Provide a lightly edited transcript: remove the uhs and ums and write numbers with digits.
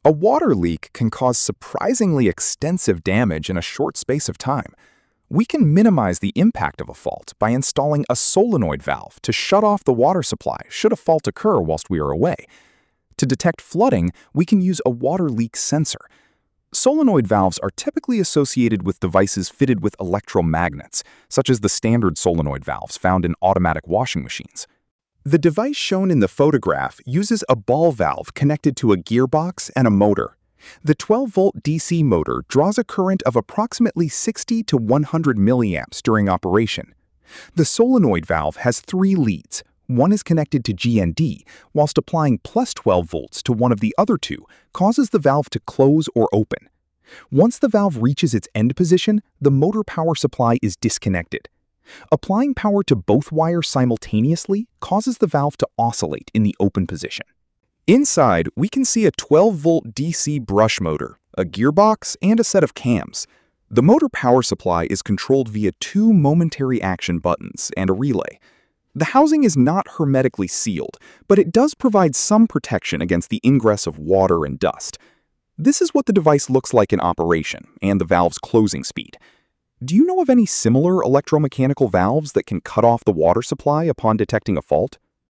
A water leak can cause surprisingly extensive damage in a short space of time. We can minimize the impact of a fault by installing a solenoid valve to shut off the water supply should a fault occur whilst we are away. To detect flooding, we can use a water leak sensor. Solenoid valves are typically associated with devices fitted with electromagnets, such as the standard solenoid valves found in automatic washing machines. The device shown in the photograph uses a ball valve connected to a gearbox and a motor. The 12-volt DC motor draws a current of approximately 60 to 100 milliamps during operation. The solenoid valve has 3 leads. One is connected to GND, whilst applying plus 12 volts to one of the other 2 causes the valve to close or open. Once the valve reaches its end position, the motor power supply is disconnected. Applying power to both wires simultaneously causes the valve to oscillate in the open position. Inside, we can see a 12-volt DC brush motor, a gearbox, and a set of cams. The motor power supply is controlled via 2 momentary action buttons and a relay. The housing is not hermetically sealed, but it does provide some protection against the ingress of water and dust. This is what the device looks like in operation and the valve's closing speed. Do you know of any similar electromechanical valves that can cut off the water supply upon detecting a fault?